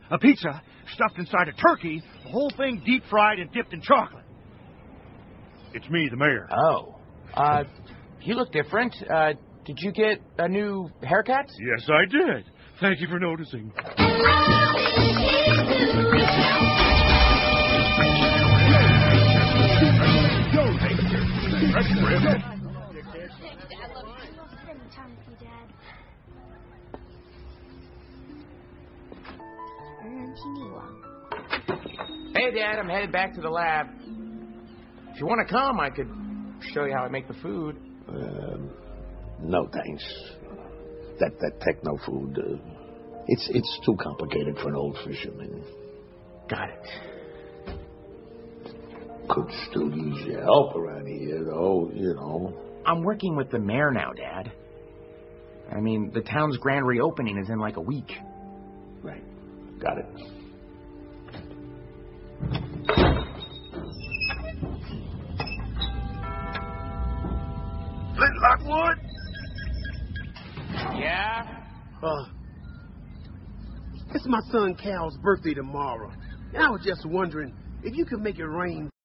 A pizza stuffed inside a turkey, the whole thing deep fried and dipped in chocolate. It's me, the mayor. Oh. You look different. Did you get a new haircut? Yes, I did. Thank you for noticing. Hey, Dad, I'm headed back to the lab. If you want to come, I could show you how I make the food. No, thanks. That techno food, it's too complicated for an old fisherman. Got it. Could still use your help around here, though, you know. I'm working with the mayor now, Dad. I mean, the town's grand reopening is in like a week. Right. Got it. Flint Lockwood? Yeah? It's my son Cal's birthday tomorrow. And I was just wondering if you could make it rain